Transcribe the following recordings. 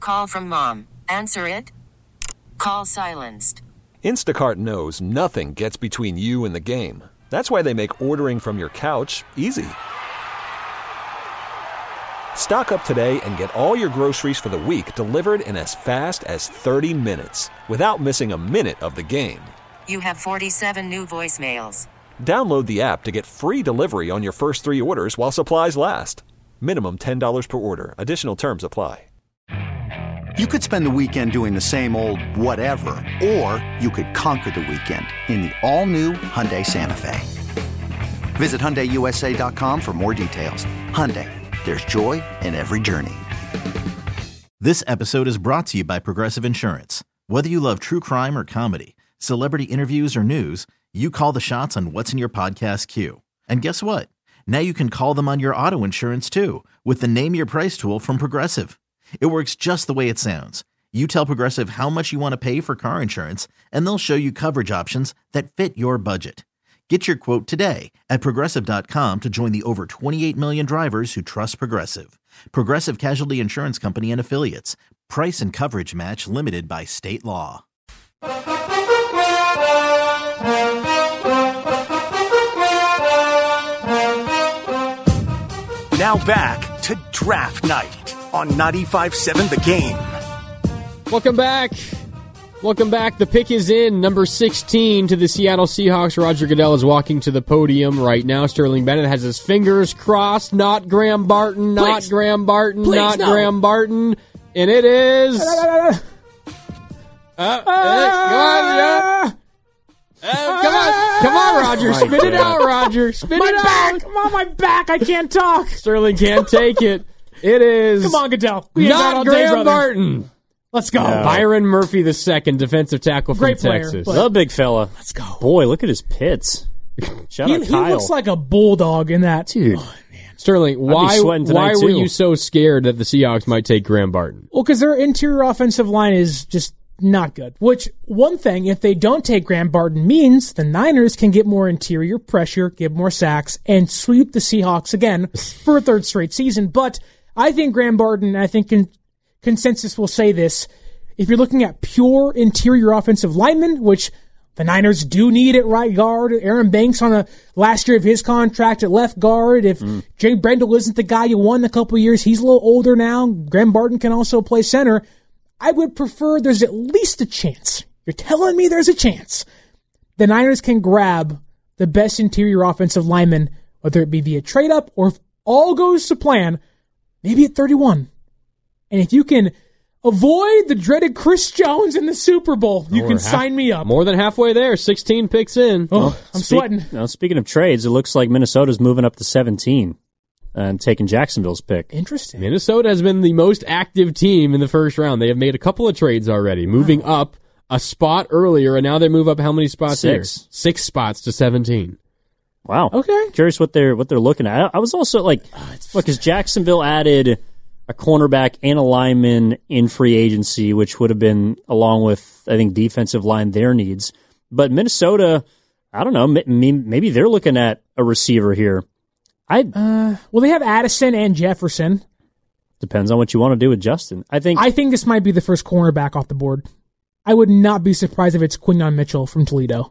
call from mom. Answer it. Call silenced. Instacart knows nothing gets between you and the game. That's why they make ordering from your couch easy. Stock up today and get all your groceries for the week delivered in as fast as 30 minutes without missing a minute of the game. You have 47 new voicemails. Download the app to get free delivery on your first 3 orders while supplies last. Minimum $10 per order. Additional terms apply. You could spend the weekend doing the same old whatever, or you could conquer the weekend in the all-new Hyundai Santa Fe. Visit HyundaiUSA.com for more details. Hyundai, there's joy in every journey. This episode is brought to you by Progressive Insurance. Whether you love true crime or comedy, celebrity interviews or news, you call the shots on what's in your podcast queue. And guess what? Now you can call them on your auto insurance too with the Name Your Price tool from Progressive. It works just the way it sounds. You tell Progressive how much you want to pay for car insurance, and they'll show you coverage options that fit your budget. Get your quote today at Progressive.com to join the over 28 million drivers who trust Progressive. Progressive Casualty Insurance Company and Affiliates. Price and coverage match limited by state law. Now back to Draft Night on 95.7 The Game. Welcome back. Welcome back. The pick is in, number 16 to the Seattle Seahawks. Roger Goodell is walking to the podium right now. Sterling Bennett has his fingers crossed. Not Graham Barton, not Please. Graham Barton, Please, not no. Graham Barton. And it is... Come on, Roger. Spit it out, Roger. Spit it out. Come on, my back. I can't talk. Sterling can't take it. It is... Come on, Goodell. We ain't got all not day, Graham brother. Barton. Let's go. Byron Murphy II, defensive tackle from Great player, Texas. but- The big fella. Let's go. Boy, look at his pits. Shout out He Kyle. looks like a bulldog in that. Dude. Sterling, why sweating tonight, were too. you so scared that the Seahawks might take Graham Barton? Well, because their interior offensive line is just not good. Which, one thing, if they don't take Graham Barton, means the Niners can get more interior pressure, get more sacks, and sweep the Seahawks again for a third straight season. But I think Graham Barton, I think consensus will say this, if you're looking at pure interior offensive linemen, which the Niners do need at right guard, Aaron Banks on the last year of his contract at left guard. If Jay Brendel isn't the guy you won in a couple years, he's a little older now. Graham Barton can also play center. I would prefer there's at least a chance. You're telling me there's a chance. The Niners can grab the best interior offensive lineman, whether it be via trade up or if all goes to plan, maybe at 31. And if you can avoid the dreaded Chris Jones in the Super Bowl, you can sign me up. More than halfway there. 16 picks in. Oh, I'm sweating. Now, speaking of trades, it looks like Minnesota's moving up to 17 and taking Jacksonville's pick. Interesting. Minnesota has been the most active team in the first round. They have made a couple of trades already, moving up a spot earlier, and now they move up how many spots here? 6 spots to 17. Wow. Okay. Curious what they're looking at. I was also like, look, because Jacksonville added a cornerback and a lineman in free agency, which would have been along with, I think, defensive line their needs. But Minnesota, I don't know, maybe they're looking at a receiver here. Well, they have Addison and Jefferson. Depends on what you want to do with Justin. I think this might be the first cornerback off the board. I would not be surprised if it's Quinyon Mitchell from Toledo.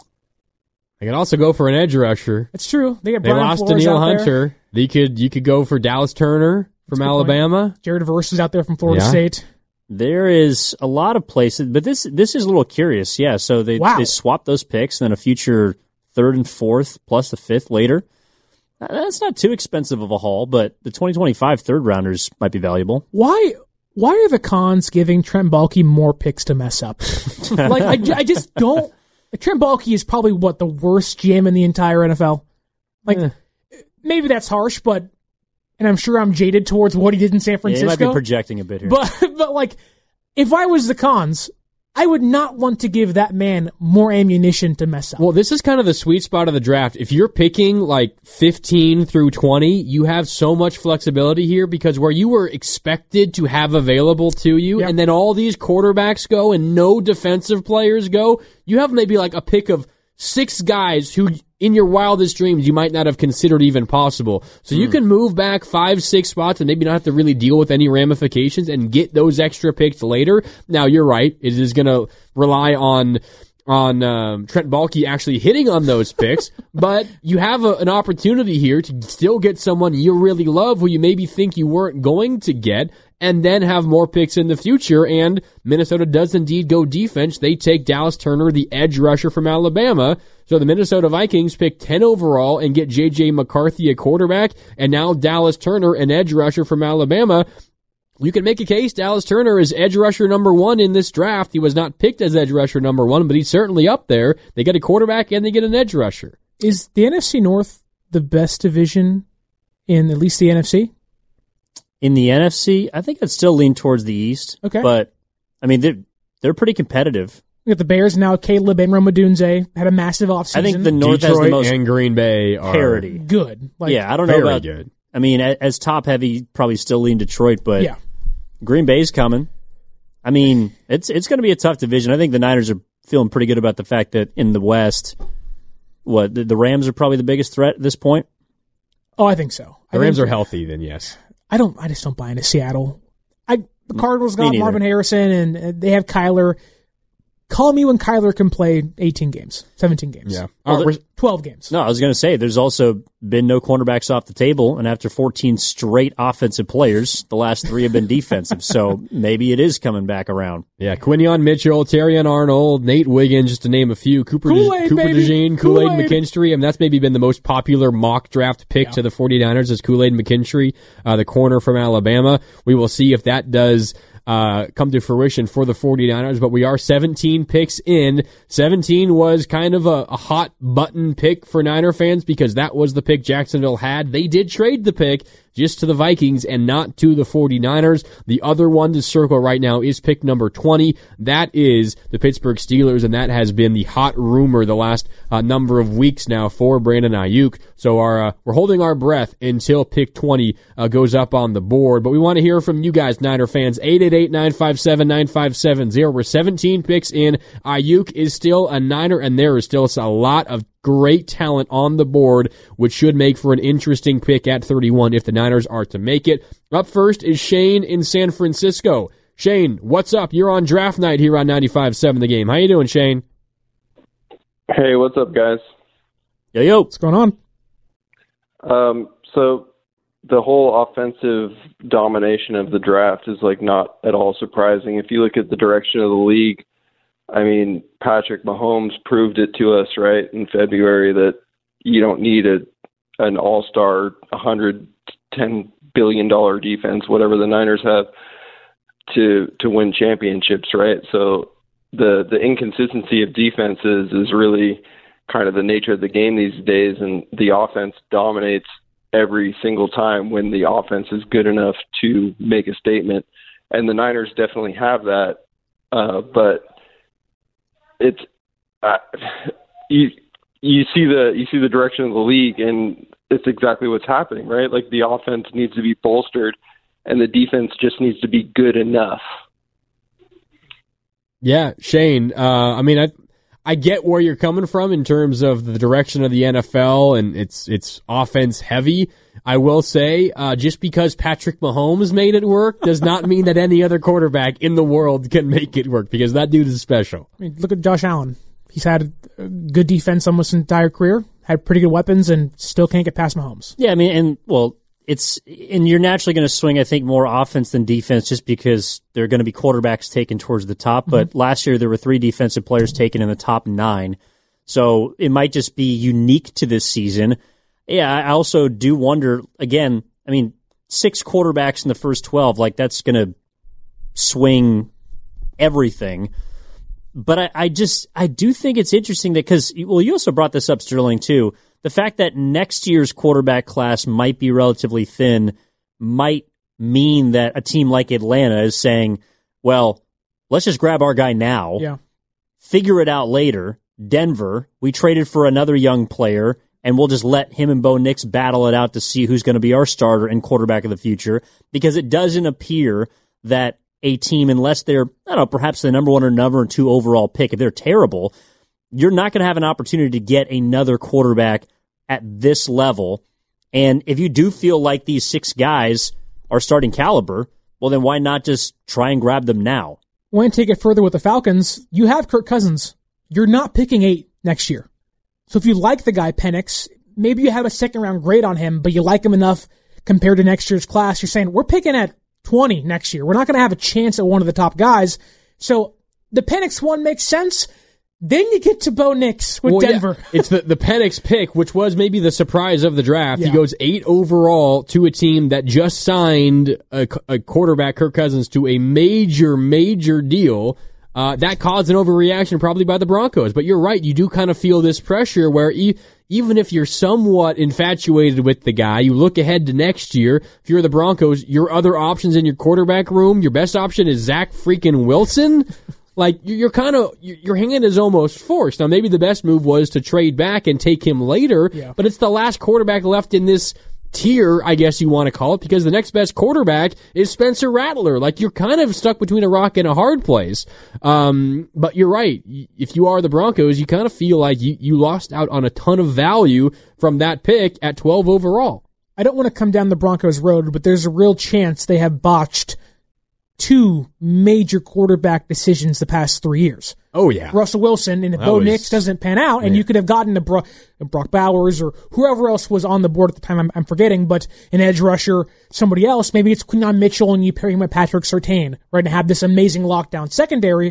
They can also go for an edge rusher. It's true. They They lost to Neil Hunter. You could go for Dallas Turner from Alabama. Jared Verse is out there from Florida State. there is a lot of places, but this is a little curious. Yeah, so they swapped those picks, and then a future third and fourth plus a fifth later. That's not too expensive of a haul, but the 2025 third rounders might be valuable. Why are the Cons giving Trent Baalke more picks to mess up? I just don't. Trent Baalke is probably the worst GM in the entire NFL. Maybe that's harsh, and I'm sure I'm jaded towards what he did in San Francisco. Yeah, you might be projecting a bit here. But if I was the Cons, I would not want to give that man more ammunition to mess up. Well, this is kind of the sweet spot of the draft. If you're picking 15 through 20, you have so much flexibility here because where you were expected to have available to you, and then all these quarterbacks go and no defensive players go, you have maybe a pick of 6 guys who in your wildest dreams you might not have considered even possible. So you can move back 5-6 spots and maybe not have to really deal with any ramifications and get those extra picks later. Now, you're right. It is going to rely on Trent Baalke actually hitting on those picks, but you have an opportunity here to still get someone you really love who you maybe think you weren't going to get, and then have more picks in the future. And Minnesota does indeed go defense. They take Dallas Turner, the edge rusher from Alabama. So the Minnesota Vikings pick 10 overall and get J.J. McCarthy, a quarterback, and now Dallas Turner, an edge rusher from Alabama. You can make a case Dallas Turner is edge rusher number 1 in this draft. He was not picked as edge rusher number 1, but he's certainly up there. They get a quarterback and they get an edge rusher. Is the NFC North the best division in at least the NFC? In the NFC, I think I'd still lean towards the East. Okay. But, I mean, they're pretty competitive. We got the Bears now. Caleb and Romadunze had a massive offseason. I think the North Detroit has the most and Green Bay are parity. Good. Yeah, I don't know very about good. I mean, as top-heavy, probably still lean Detroit, but yeah. Green Bay's coming. I mean, it's going to be a tough division. I think the Niners are feeling pretty good about the fact that in the West, the Rams are probably the biggest threat at this point? Oh, I think so. The Rams are healthy, then yes. I just don't buy into Seattle. The Cardinals got neither. Marvin Harrison, and they have Kyler. Call me when Kyler can play 18 games, 17 games. Yeah. 12 games. No, I was going to say, there's also been no cornerbacks off the table, and after 14 straight offensive players, the last 3 have been defensive, so maybe it is coming back around. Yeah, Quinion Mitchell, Terrion Arnold, Nate Wiggins, just to name a few. Cooper DeJean, Kool-Aid McKinstry. I mean, that's maybe been the most popular mock draft pick to the 49ers is Kool-Aid McKinstry, the corner from Alabama. We will see if that does come to fruition for the 49ers, but we are 17 picks in. 17 was kind of a hot button pick for Niner fans because that was the pick Jacksonville had. They did trade the pick just to the Vikings and not to the 49ers. The other one to circle right now is pick number 20. That is the Pittsburgh Steelers, and that has been the hot rumor the last number of weeks now for Brandon Ayuk. So we're holding our breath until pick 20 goes up on the board. But we want to hear from you guys, Niner fans. 888-957-9570. We're 17 picks in. Ayuk is still a Niner, and there is still a lot of great talent on the board, which should make for an interesting pick at 31 if the Niners are to make it. Up first is Shane in San Francisco. Shane, what's up? You're on draft night here on 95.7 The Game. How you doing, Shane? Hey, what's up, guys? Yo. What's going on? So the whole offensive domination of the draft is not at all surprising. If you look at the direction of the league, I mean, Patrick Mahomes proved it to us, right, in February that you don't need an all-star, $110 billion defense, whatever the Niners have, to win championships, right? So the inconsistency of defenses is really kind of the nature of the game these days, and the offense dominates every single time when the offense is good enough to make a statement. And the Niners definitely have that, but it's you see the direction of the league, and it's exactly what's happening, right? The offense needs to be bolstered, and the defense just needs to be good enough. Yeah, Shane. I mean, I get where you're coming from in terms of the direction of the NFL, and it's offense heavy. I will say, just because Patrick Mahomes made it work does not mean that any other quarterback in the world can make it work, because that dude is special. I mean, look at Josh Allen. He's had a good defense almost his entire career, had pretty good weapons, and still can't get past Mahomes. Yeah, I mean, and you're naturally going to swing, I think, more offense than defense just because there are going to be quarterbacks taken towards the top. But last year there were 3 defensive players taken in the top 9. So it might just be unique to this season. Yeah, I also do wonder, again, I mean, 6 quarterbacks in the first 12, that's going to swing everything. But I do think it's interesting that, because, well, you also brought this up, Sterling, too. The fact that next year's quarterback class might be relatively thin might mean that a team like Atlanta is saying, well, let's just grab our guy now, figure it out later. Denver, we traded for another young player, and we'll just let him and Bo Nix battle it out to see who's going to be our starter and quarterback of the future, because it doesn't appear that a team, unless they're, I don't know, perhaps the number 1 or number 2 overall pick, if they're terrible, you're not going to have an opportunity to get another quarterback at this level. And if you do feel like these 6 guys are starting caliber, well, then why not just try and grab them now? Want to take it further with the Falcons? You have Kirk Cousins. You're not picking 8 next year. So if you like the guy, Penix, maybe you have a second-round grade on him, but you like him enough compared to next year's class. You're saying, we're picking at 20 next year. We're not going to have a chance at one of the top guys. So the Penix one makes sense. Then you get to Bo Nix with Denver. Yeah. It's the Penix pick, which was maybe the surprise of the draft. Yeah. He goes 8 overall to a team that just signed a quarterback, Kirk Cousins, to a major deal. That caused an overreaction probably by the Broncos. But you're right, you do kind of feel this pressure where even if you're somewhat infatuated with the guy, you look ahead to next year. If you're the Broncos, your other options in your quarterback room, your best option is Zach freaking Wilson. Like, your hand is almost forced. Now, maybe the best move was to trade back and take him later, but it's the last quarterback left in this tier, I guess you want to call it, because the next best quarterback is Spencer Rattler. Like, you're kind of stuck between a rock and a hard place. But you're right. If you are the Broncos, you kind of feel like you lost out on a ton of value from that pick at 12 overall. I don't want to come down the Broncos road, but there's a real chance they have botched 2 major quarterback decisions the past 3 years. Oh, yeah. Russell Wilson, and if Bo Nix doesn't pan out, and you could have gotten a Brock Bowers or whoever else was on the board at the time, I'm forgetting, but an edge rusher, somebody else, maybe it's Quinyon Mitchell and you pair him with Patrick Surtain, right, and have this amazing lockdown secondary.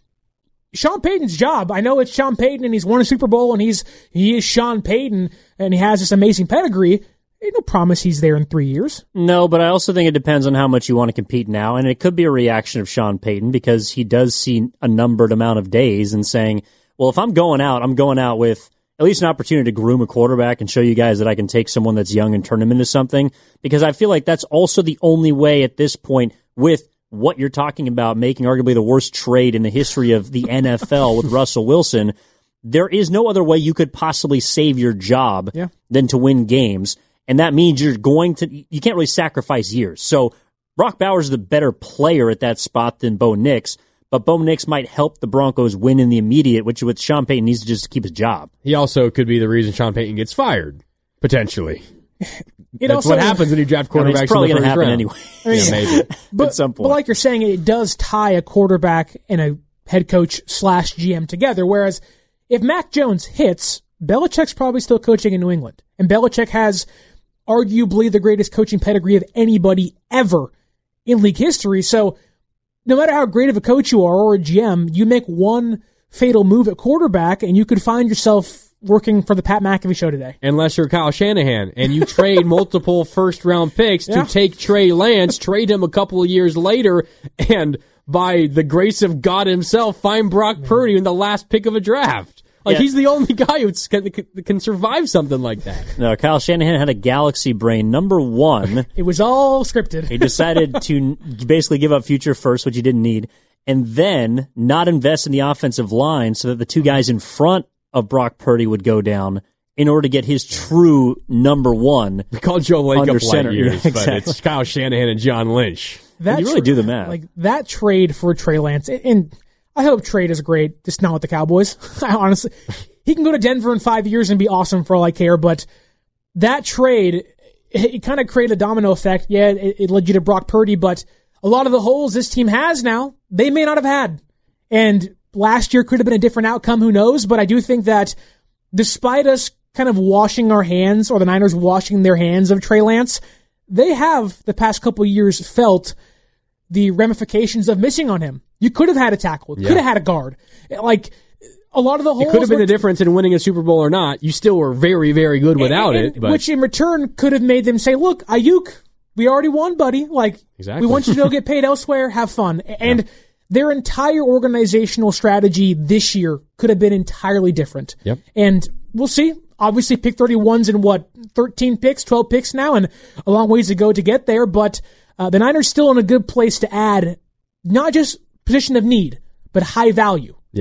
Sean Payton's job, I know it's Sean Payton and he's won a Super Bowl and he is Sean Payton and he has this amazing pedigree. Ain't no promise he's there in 3 years. No, but I also think it depends on how much you want to compete now, and it could be a reaction of Sean Payton because he does see a numbered amount of days and saying, well, if I'm going out with at least an opportunity to groom a quarterback and show you guys that I can take someone that's young and turn him into something, because I feel like that's also the only way at this point with what you're talking about, making arguably the worst trade in the history of the NFL with Russell Wilson. There is no other way you could possibly save your job than to win games. And that means you can't really sacrifice years. So Brock Bowers is the better player at that spot than Bo Nix, but Bo Nix might help the Broncos win in the immediate, which with Sean Payton needs to just keep his job. He also could be the reason Sean Payton gets fired, potentially. That's also what happens when you draft quarterbacks. It's probably going to happen anyway. Maybe. At some point. But like you're saying, it does tie a quarterback and a head coach / GM together, whereas if Mac Jones hits, Belichick's probably still coaching in New England. And Belichick has arguably the greatest coaching pedigree of anybody ever in league history. So no matter how great of a coach you are or a GM, you make one fatal move at quarterback and you could find yourself working for the Pat McAfee show today. Unless you're Kyle Shanahan and you trade multiple first-round picks to take Trey Lance, trade him a couple of years later, and by the grace of God himself, find Brock Purdy in the last pick of a draft. Like, he's the only guy who can survive something like that. No, Kyle Shanahan had a galaxy brain. Number one. It was all scripted. He decided to basically give up future first, which he didn't need, and then not invest in the offensive line so that the 2 guys in front of Brock Purdy would go down in order to get his true number 1. We call Joe Lake up center. light years, but it's Kyle Shanahan and John Lynch. You really do the math. Like, that trade for Trey Lance, and I hope trade is great, just not with the Cowboys. Honestly, he can go to Denver in 5 years and be awesome for all I care, but that trade, it kind of created a domino effect. Yeah, it led you to Brock Purdy, but a lot of the holes this team has now, they may not have had. And last year could have been a different outcome, who knows? But I do think that despite us kind of washing our hands, or the Niners washing their hands of Trey Lance, they have the past couple of years felt the ramifications of missing on him. You could have had a tackle. You could have had a guard. Like, a lot of the holes... It could have been the difference in winning a Super Bowl or not. You still were very, very good without it. But... Which in return could have made them say, look, Ayuk, we already won, buddy. Like, we want you to go get paid elsewhere. Have fun. And their entire organizational strategy this year could have been entirely different. Yep. And we'll see. Obviously, pick 31's in 13 picks, 12 picks now, and a long ways to go to get there. But the Niners still in a good place to add not just position of need, but high value. Yeah.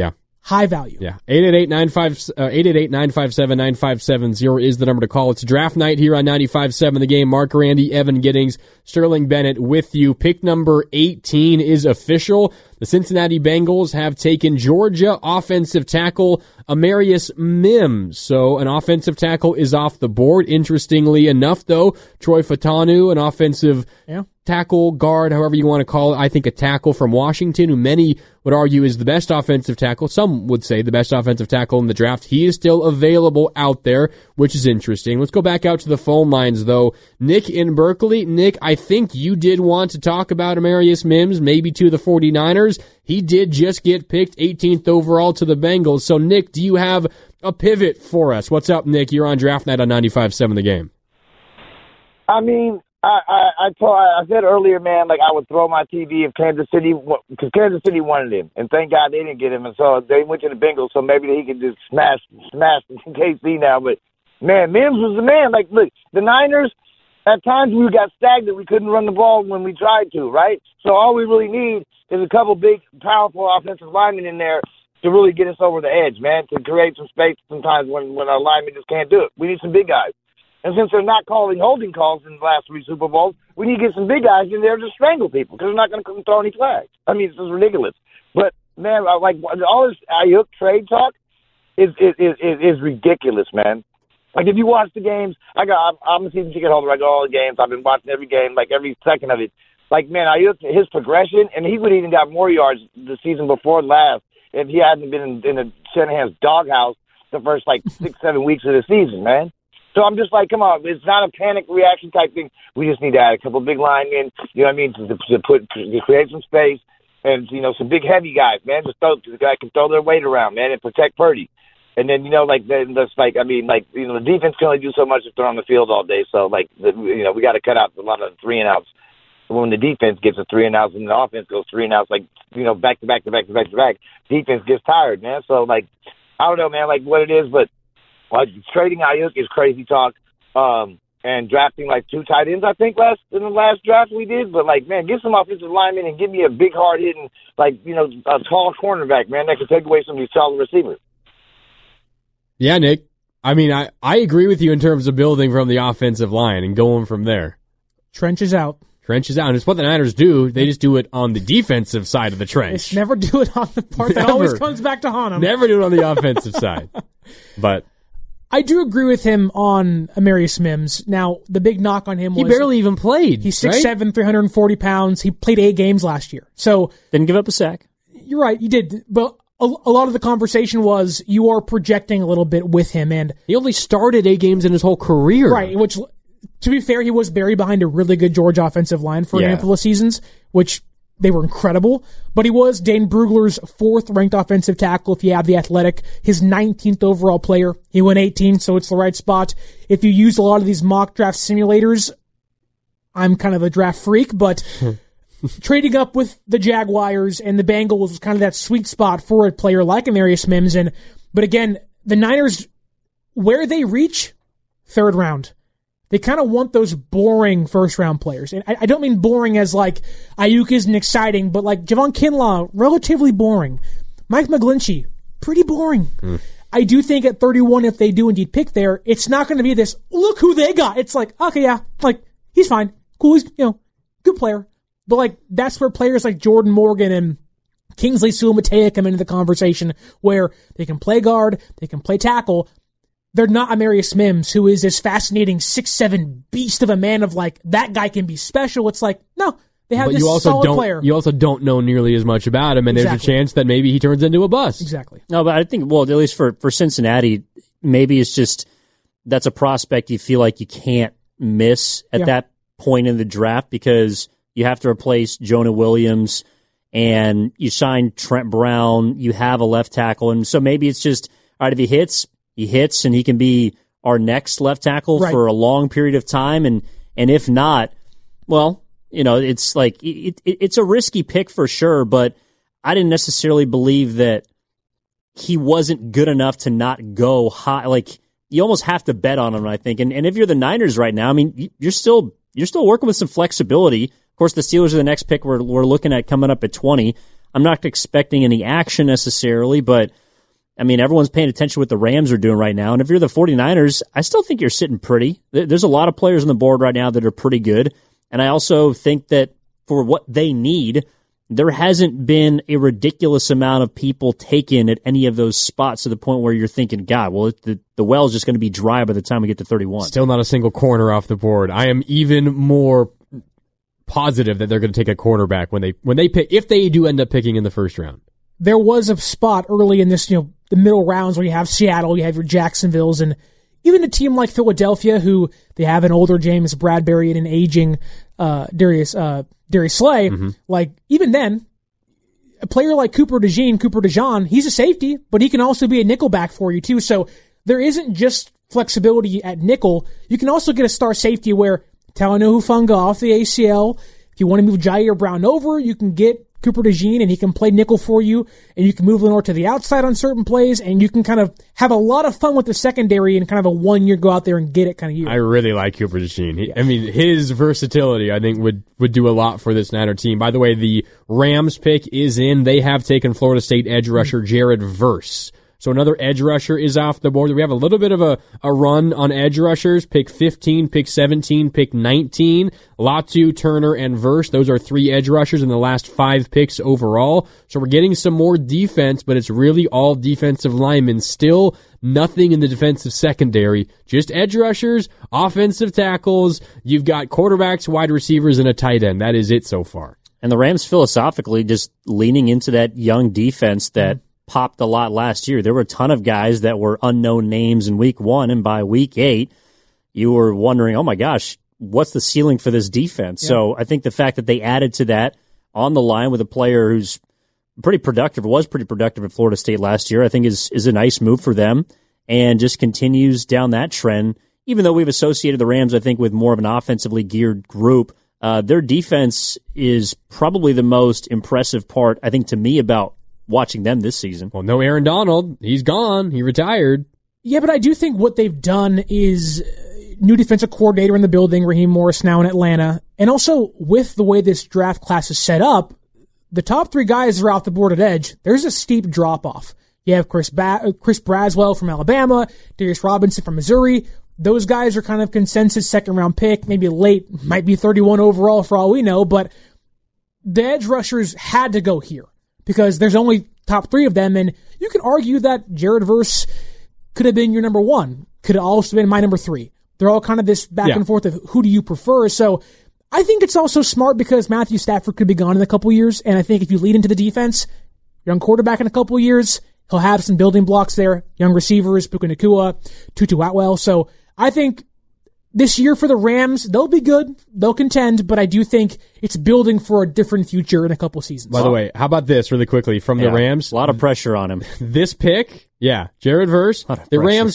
high value. Yeah, 888-957-9570 is the number to call. It's draft night here on 95.7 The Game. Mark Randy, Evan Giddings, Sterling Bennett with you. Pick number 18 is official. The Cincinnati Bengals have taken Georgia offensive tackle Amarius Mims. So an offensive tackle is off the board. Interestingly enough, though, Troy Fautanu, an offensive tackle, guard, however you want to call it. I think a tackle from Washington, who many would argue is the best offensive tackle. Some would say the best offensive tackle in the draft. He is still available out there, which is interesting. Let's go back out to the phone lines, though. Nick in Berkeley. Nick, I think you did want to talk about Amarius Mims, maybe to the 49ers. He did just get picked 18th overall to the Bengals. So, Nick, do you have a pivot for us? What's up, Nick? You're on Draft Night on 95.7 The Game. I mean, I said earlier, man, like I would throw my TV if Kansas City, because Kansas City wanted him, and thank God they didn't get him, and so they went to the Bengals, so maybe he could just smash KC now. But man, Mims was the man. Like, look, the Niners, at times we got stagnant. We couldn't run the ball when we tried to, right? So all we really need is a couple big, powerful offensive linemen in there to really get us over the edge, man, to create some space sometimes when our linemen just can't do it. We need some big guys. And since they're not calling holding calls in the last 3 Super Bowls, we need to get some big guys in there to strangle people because they're not going to throw any flags. I mean, it's just ridiculous. But, man, like all this Ayuk trade talk is ridiculous, man. Like, if you watch the games, I'm a season ticket holder. I go all the games. I've been watching every game, like every second of it. Like, man, Ayuk, his progression, and he would even got more yards the season before last if he hadn't been in the Shanahan's doghouse the first, 6-7 weeks of the season, man. So I'm just like, come on, it's not a panic reaction type thing. We just need to add a couple of big linemen, you know what I mean, to create some space and, some big heavy guys, man. Just the guy can throw their weight around, man, and protect Purdy. And then, the defense can only do so much if they're on the field all day. So, we got to cut out a lot of 3-and-outs. When the defense gets a 3-and-outs and the offense goes 3-and-outs, back to back, defense gets tired, man. So, I don't know, man, what it is, but trading Ayuk is crazy talk, and drafting 2 tight ends, I think, in the last draft we did. But, man, get some offensive linemen and give me a big, hard-hitting, a tall cornerback, man, that can take away some of these solid receivers. Yeah, Nick. I mean, I agree with you in terms of building from the offensive line and going from there. Trenches out. And it's what the Niners do. They just do it on the defensive side of the trench. They never do it on the part that always comes back to haunt them. Never do it on the offensive side. But I do agree with him on Amarius Mims. Now, the big knock on him was he barely even played. He's 6'7", 340 pounds. He played 8 games last year. So didn't give up a sack. You're right, you did. But a lot of the conversation was you are projecting a little bit with him. And he only started 8 games in his whole career. Right, which, to be fair, he was buried behind a really good Georgia offensive line for a handful of seasons, which they were incredible. But he was Dane Brugler's 4th-ranked offensive tackle if you have the Athletic, his 19th overall player. He went 18, so it's the right spot. If you use a lot of these mock draft simulators, I'm kind of a draft freak, but trading up with the Jaguars and the Bengals was kind of that sweet spot for a player like Amarius Mims. But again, the Niners, where they reach, 3rd round. They kind of want those boring first-round players. And I don't mean boring as Ayuk isn't exciting, but Javon Kinlaw, relatively boring. Mike McGlinchey, pretty boring. I do think at 31, if they do indeed pick there, it's not going to be this, look who they got. It's okay, yeah, he's fine. Cool, he's, good player. But that's where players like Jordan Morgan and Kingsley Suamataia come into the conversation, where they can play guard, they can play tackle. They're not Amarius Mims, who is this fascinating 6'7" beast of a man of that guy can be special. It's no, they have this solid player. You also don't know nearly as much about him, and there's a chance that maybe he turns into a bust. Exactly. No, but I think, at least for Cincinnati, maybe it's just that's a prospect you feel like you can't miss at that point in the draft because you have to replace Jonah Williams and you sign Trent Brown, you have a left tackle, and so maybe it's just, all right, if he hits and he can be our next left tackle for a long period of time. And if not, well, it's it's a risky pick for sure, but I didn't necessarily believe that he wasn't good enough to not go high. You almost have to bet on him, I think. And if you're the Niners right now, I mean, you're still working with some flexibility. Of course, the Steelers are the next pick we're looking at coming up at 20. I'm not expecting any action necessarily, but I mean, everyone's paying attention to what the Rams are doing right now. And if you're the 49ers, I still think you're sitting pretty. There's a lot of players on the board right now that are pretty good. And I also think that for what they need, there hasn't been a ridiculous amount of people taken at any of those spots to the point where you're thinking, God, well, the well is just going to be dry by the time we get to 31. Still not a single corner off the board. I am even more positive that they're going to take a quarterback when they pick, if they do end up picking in the first round. There was a spot early in this, the middle rounds where you have Seattle, you have your Jacksonvilles, and even a team like Philadelphia, who they have an older James Bradbury and an aging Darius Slay. Mm-hmm. Like, even then, a player like Cooper DeJean, he's a safety, but he can also be a nickelback for you too. So there isn't just flexibility at nickel. You can also get a star safety where Talanoa Hufanga off the ACL. If you want to move Jair Brown over, you can get Cooper DeJean, and he can play nickel for you, and you can move Lenore to the outside on certain plays, and you can kind of have a lot of fun with the secondary and kind of a 1 year go out there and get it kind of year. I really like Cooper DeJean. I mean, his versatility, I think, would do a lot for this Niner team. By the way, the Rams pick is in. They have taken Florida State edge rusher Jared Verse. So another edge rusher is off the board. We have a little bit of a run on edge rushers. Pick 15, pick 17, pick 19. Latu, Turner, and Verse. Those are 3 edge rushers in the last 5 picks overall. So we're getting some more defense, but it's really all defensive linemen. Still nothing in the defensive secondary. Just edge rushers, offensive tackles. You've got quarterbacks, wide receivers, and a tight end. That is it so far. And the Rams philosophically just leaning into that young defense that popped a lot last year. There were a ton of guys that were unknown names in week 1, and by week 8, you were wondering, oh my gosh, what's the ceiling for this defense? Yeah. So I think the fact that they added to that on the line with a player who's was pretty productive at Florida State last year, I think is a nice move for them, and just continues down that trend. Even though we've associated the Rams, I think, with more of an offensively geared group, their defense is probably the most impressive part, I think, to me, about watching them this season. Well, no Aaron Donald. He's gone. He retired. Yeah, but I do think what they've done is new defensive coordinator in the building, Raheem Morris now in Atlanta. And also with the way this draft class is set up, the top 3 guys are off the board at edge. There's a steep drop-off. You have Chris Braswell from Alabama, Darius Robinson from Missouri. Those guys are kind of consensus second-round pick, maybe late, might be 31 overall for all we know, but the edge rushers had to go here, because there's only top 3 of them, and you can argue that Jared Verse could have been your number 1, could have also been my number 3. They're all kind of this back and forth of who do you prefer. So I think it's also smart because Matthew Stafford could be gone in a couple years, and I think if you lead into the defense, young quarterback in a couple years, he'll have some building blocks there, young receivers, Puka Nacua, Tutu Atwell. So I think this year for the Rams, they'll be good. They'll contend, but I do think it's building for a different future in a couple seasons. By the way, how about this really quickly from the Rams? A lot of pressure on him. This pick, Jared Verse, the Rams'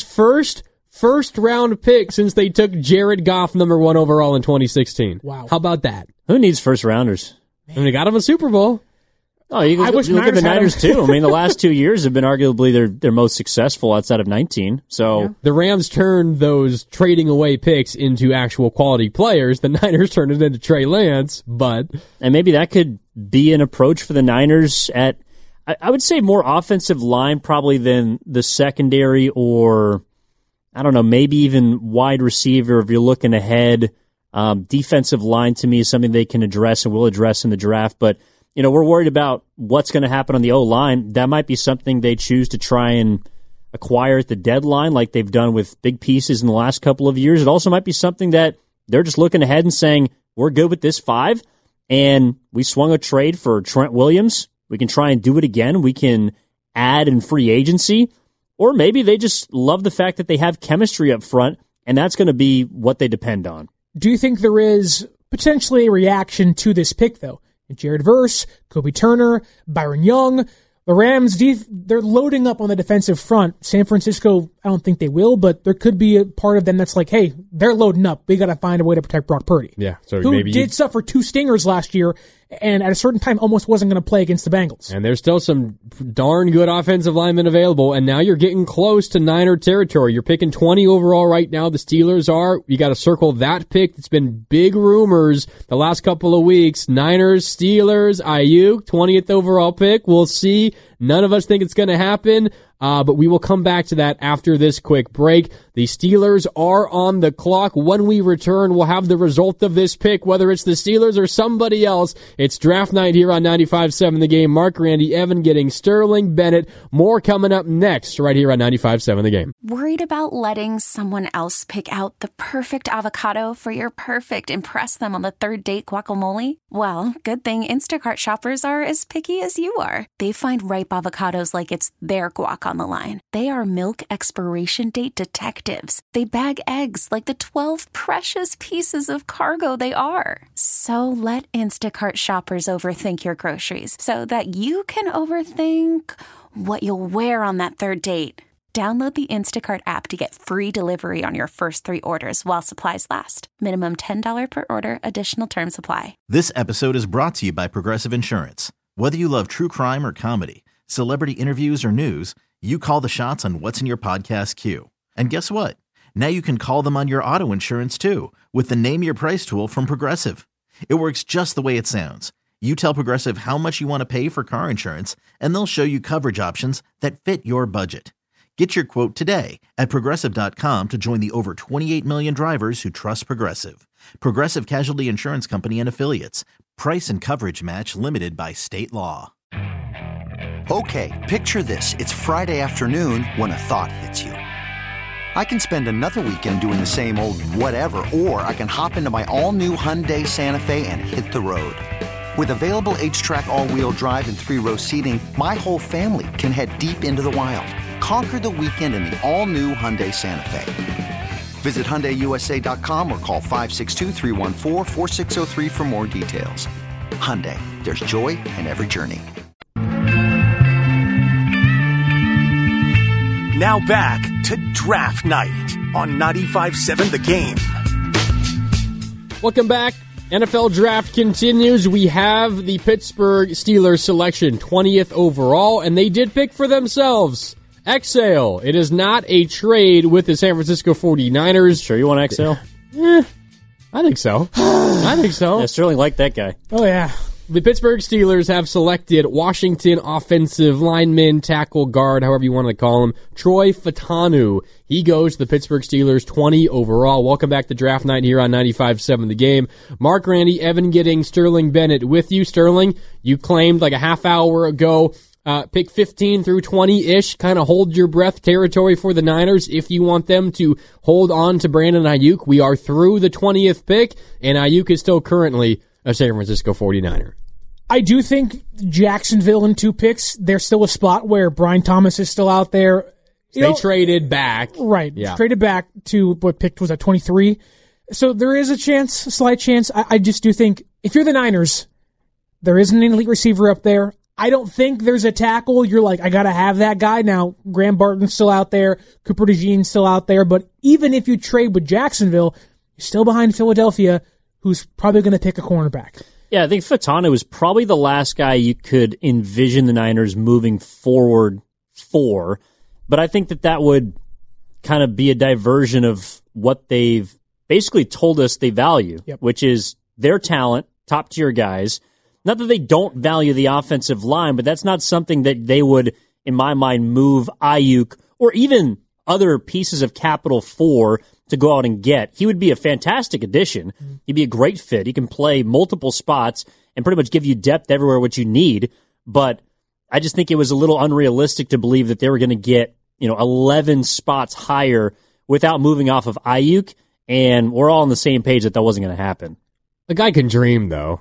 first round pick since they took Jared Goff number 1 overall in 2016. Wow. How about that? Who needs first rounders? And they got him a Super Bowl. Oh, you look at the Niners too. I mean, the last 2 years have been arguably their most successful outside of 19. So the Rams turned those trading away picks into actual quality players. The Niners turned it into Trey Lance, and maybe that could be an approach for the Niners at, I would say, more offensive line probably than the secondary, or I don't know, maybe even wide receiver if you're looking ahead. Defensive line to me is something they can address and will address in the draft, but we're worried about what's going to happen on the O-line. That might be something they choose to try and acquire at the deadline like they've done with big pieces in the last couple of years. It also might be something that they're just looking ahead and saying, we're good with this 5, and we swung a trade for Trent Williams. We can try and do it again. We can add in free agency. Or maybe they just love the fact that they have chemistry up front, and that's going to be what they depend on. Do you think there is potentially a reaction to this pick, though? Jared Verse, Kobe Turner, Byron Young. The Rams, they're loading up on the defensive front. San Francisco, I don't think they will, but there could be a part of them that's like, hey, they're loading up. We got to find a way to protect Brock Purdy. Yeah, so who maybe did suffer 2 stingers last year, and at a certain time almost wasn't going to play against the Bengals. And there's still some darn good offensive linemen available, and now you're getting close to Niner territory. You're picking 20 overall right now. The Steelers are. You got to circle that pick. It's been big rumors the last couple of weeks. Niners, Steelers, Ayuk, 20th overall pick. We'll see. None of us think it's going to happen, but we will come back to that after this quick break. The Steelers are on the clock. When we return, we'll have the result of this pick, whether it's the Steelers or somebody else. It's draft night here on 95.7 The Game. Mark, Randy, Evan getting Sterling Bennett. More coming up next right here on 95.7 The Game. Worried about letting someone else pick out the perfect avocado for your perfect impress them on the third date guacamole? Well, good thing Instacart shoppers are as picky as you are. They find ripe avocados like it's their guac on the line. They are milk expiration date detectives. They bag eggs like the 12 precious pieces of cargo they are. So let Instacart shoppers overthink your groceries so that you can overthink what you'll wear on that third date. Download the Instacart app to get free delivery on your first 3 orders while supplies last. Minimum $10 per order. Additional terms apply. This episode is brought to you by Progressive Insurance. Whether you love true crime or comedy, celebrity interviews or news, you call the shots on what's in your podcast queue. And guess what? Now you can call them on your auto insurance too with the Name Your Price tool from Progressive. It works just the way it sounds. You tell Progressive how much you want to pay for car insurance, and they'll show you coverage options that fit your budget. Get your quote today at Progressive.com to join the over 28 million drivers who trust Progressive. Progressive Casualty Insurance Company and Affiliates. Price and coverage match limited by state law. Okay, picture this. It's Friday afternoon when a thought hits you. I can spend another weekend doing the same old whatever, or I can hop into my all-new Hyundai Santa Fe and hit the road. With available H-Track all-wheel drive and 3-row seating, my whole family can head deep into the wild. Conquer the weekend in the all-new Hyundai Santa Fe. Visit HyundaiUSA.com or call 562-314-4603 for more details. Hyundai, there's joy in every journey. Now back to Draft Night on 95.7 The Game. Welcome back. NFL Draft continues. We have the Pittsburgh Steelers selection, 20th overall, and they did pick for themselves. Exhale. It is not a trade with the San Francisco 49ers. Sure you want Exhale? I think so. Yeah, Sterling liked that guy. Oh, yeah. The Pittsburgh Steelers have selected Washington offensive lineman, tackle, guard, however you want to call him, Troy Fautanu. He goes to the Pittsburgh Steelers 20 overall. Welcome back to Draft Night here on 95.7 The Game. Mark, Randy, Evan getting Sterling Bennett with you. Sterling, you claimed like a half hour ago, pick 15 through 20-ish, kind of hold your breath territory for the Niners if you want them to hold on to Brandon Ayuk. We are through the 20th pick, and Ayuk is still currently a San Francisco 49er. I do think Jacksonville in 2 picks, there's still a spot where Brian Thomas is still out there. They traded back. Right. Yeah. Traded back to what picked was at 23. So there is a chance, a slight chance. I just do think if you're the Niners, there isn't an elite receiver up there. I don't think there's a tackle. You're like, I got to have that guy. Now, Graham Barton's still out there. Cooper DeJean's still out there. But even if you trade with Jacksonville, you're still behind Philadelphia, who's probably going to pick a cornerback. Yeah, I think Fautanu was probably the last guy you could envision the Niners moving forward for. But I think that would kind of be a diversion of what they've basically told us they value, which is their talent, top-tier guys. Not that they don't value the offensive line, but that's not something that they would, in my mind, move Ayuk or even other pieces of capital for to go out and get. He would be a fantastic addition. He'd be a great fit. He can play multiple spots and pretty much give you depth everywhere what you need. But I just think it was a little unrealistic to believe that they were going to get 11 spots higher without moving off of Ayuk. And we're all on the same page that wasn't going to happen. The guy can dream, though.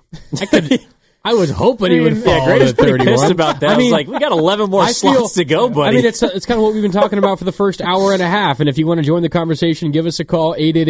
I was hoping he would fall Greg was to 31. pretty pissed about that. I was like, we got 11 more slots to go, buddy. I mean, it's kind of what we've been talking about for the first hour and a half. And if you want to join the conversation, give us a call,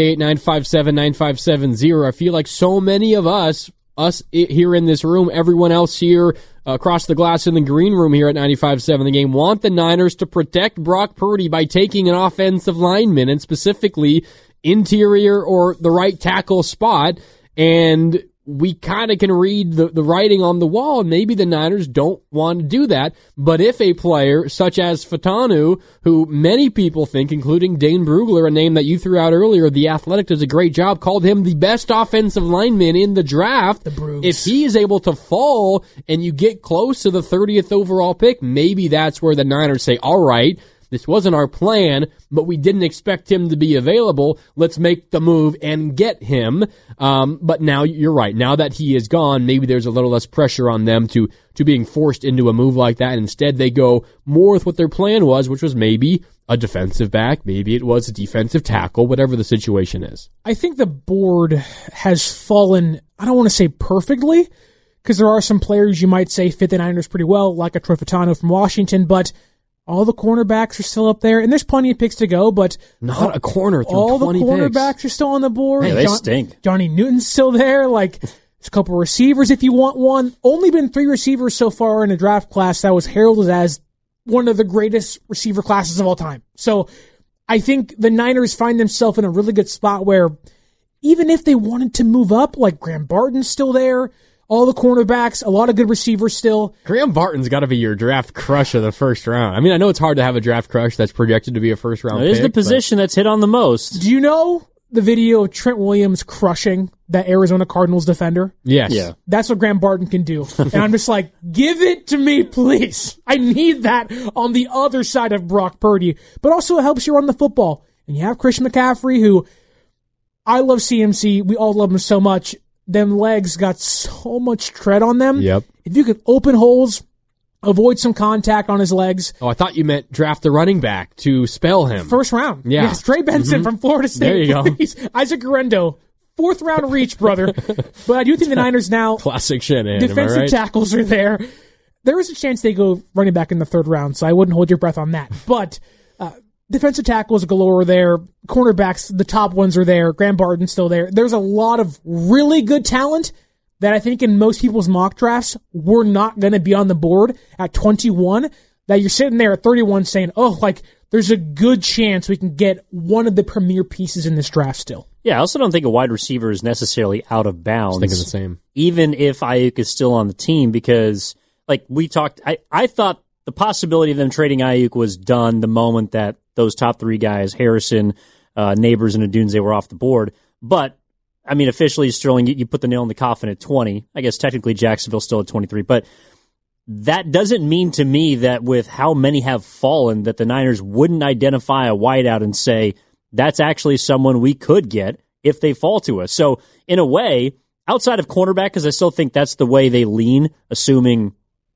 888-957-9570. I feel like so many of us here in this room, everyone else here across the glass in the green room here at 95.7 The Game, want the Niners to protect Brock Purdy by taking an offensive lineman, and specifically interior or the right tackle spot. And we kind of can read the writing on the wall, and maybe the Niners don't want to do that. But if a player such as Fatanu, who many people think, including Dane Brugler, a name that you threw out earlier, The Athletic does a great job, called him the best offensive lineman in the draft. If he is able to fall and you get close to the 30th overall pick, maybe that's where the Niners say, all right, this wasn't our plan, but we didn't expect him to be available. Let's make the move and get him. But now you're right. Now that he is gone, maybe there's a little less pressure on them to being forced into a move like that. Instead, they go more with what their plan was, which was maybe a defensive back. Maybe it was a defensive tackle, whatever the situation is. I think the board has fallen, I don't want to say perfectly, because there are some players you might say fit the Niners pretty well, like a Troy Fatanu from Washington, but all the cornerbacks are still up there, and there's plenty of picks to go, but not a corner through all 20 the cornerbacks picks are still on the board. Hey, they stink. Johnny Newton's still there. Like, there's a couple of receivers if you want one. Only been 3 receivers so far in a draft class that was heralded as one of the greatest receiver classes of all time. So I think the Niners find themselves in a really good spot where even if they wanted to move up, like Graham Barton's still there, all the cornerbacks, a lot of good receivers still. Graham Barton's got to be your draft crush of the first round. I mean, I know it's hard to have a draft crush that's projected to be a first round pick. It is the position that's hit on the most. Do you know the video of Trent Williams crushing that Arizona Cardinals defender? Yes. Yeah. That's what Graham Barton can do. And I'm just like, give it to me, please. I need that on the other side of Brock Purdy. But also it helps you run the football. And you have Christian McCaffrey, who I love CMC. We all love him so much. Them legs got so much tread on them. Yep. If you could open holes, avoid some contact on his legs. Oh, I thought you meant draft the running back to spell him. First round. Yeah. Yes, Trey Benson from Florida State. There you go. Please. Isaac Guerrero. 4th round reach, brother. But I do think the Niners now, Classic Shanahan, defensive am I right? tackles are there. There is a chance they go running back in the 3rd round, so I wouldn't hold your breath on that. But defensive tackles galore are there. Cornerbacks, the top ones are there. Graham Barton's still there. There's a lot of really good talent that I think in most people's mock drafts were not going to be on the board at 21, that you're sitting there at 31 saying, oh, like, there's a good chance we can get one of the premier pieces in this draft still. Yeah, I also don't think a wide receiver is necessarily out of bounds. I think it's the same. Even if Ayuk is still on the team, because, like we talked, I thought the possibility of them trading Ayuk was done the moment that those top 3 guys, Harrison, Neighbors, and Odunze were off the board. But, I mean, officially, Sterling, you put the nail in the coffin at 20. I guess technically Jacksonville's still at 23. But that doesn't mean to me that with how many have fallen that the Niners wouldn't identify a wideout and say, that's actually someone we could get if they fall to us. So, in a way, outside of cornerback, because I still think that's the way they lean, assuming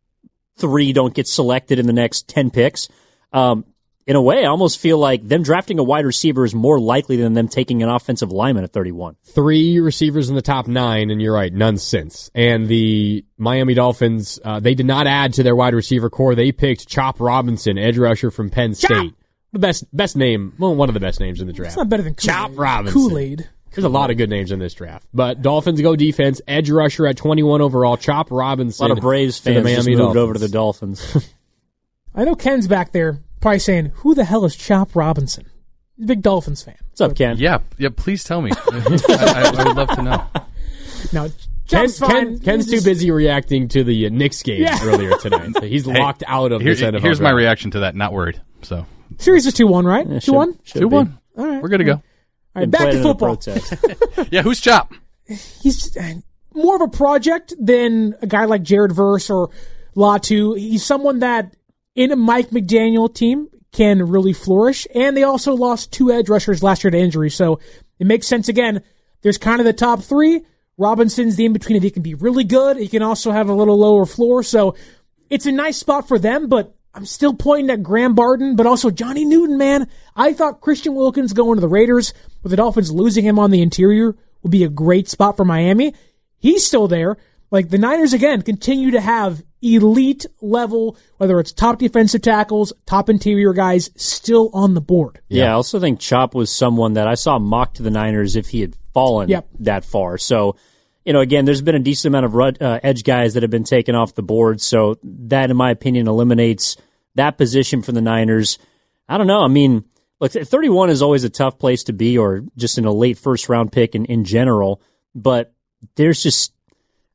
3 don't get selected in the next 10 picks, in a way, I almost feel like them drafting a wide receiver is more likely than them taking an offensive lineman at 31. 3 receivers in the top 9, and you're right, none since. And the Miami Dolphins, they did not add to their wide receiver core. They picked Chop Robinson, edge rusher from Penn State. The best name, well, one of the best names in the draft. It's not better than Chop Robinson. Kool-Aid. There's a lot of good names in this draft. But Dolphins go defense, edge rusher at 21 overall, Chop Robinson. A lot of Braves fans just moved over to the Dolphins. I know Ken's back there probably saying, who the hell is Chop Robinson? Big Dolphins fan. What's up, Ken? Yeah, please tell me. I would love to know. No, Ken's too busy reacting to the Knicks game earlier tonight. So he's locked out of this NFL Here's my draft. reaction to that. Not worried. So Series is 2-1, right? Yeah, 2-1? 2-1. All right. We're good to go. All right, back to football. Yeah, who's Chop? He's more of a project than a guy like Jared Verse or Latu. He's someone that in a Mike McDaniel team can really flourish. And they also lost 2 edge rushers last year to injury. So it makes sense. Again, there's kind of the top 3. Robinson's the in-between. If he can be really good, he can also have a little lower floor. So it's a nice spot for them, but I'm still pointing at Graham Barton, but also Johnny Newton, man. I thought Christian Wilkins going to the Raiders with the Dolphins losing him on the interior would be a great spot for Miami. He's still there. Like, the Niners, again, continue to have elite level, whether it's top defensive tackles, top interior guys, still on the board. Yeah, I also think Chop was someone that I saw mocked to the Niners if he had fallen that far. So, you know, again, there's been a decent amount of edge guys that have been taken off the board. So that, in my opinion, eliminates that position for the Niners. I don't know. I mean, look, 31 is always a tough place to be, or just in a late first round pick in general. But there's just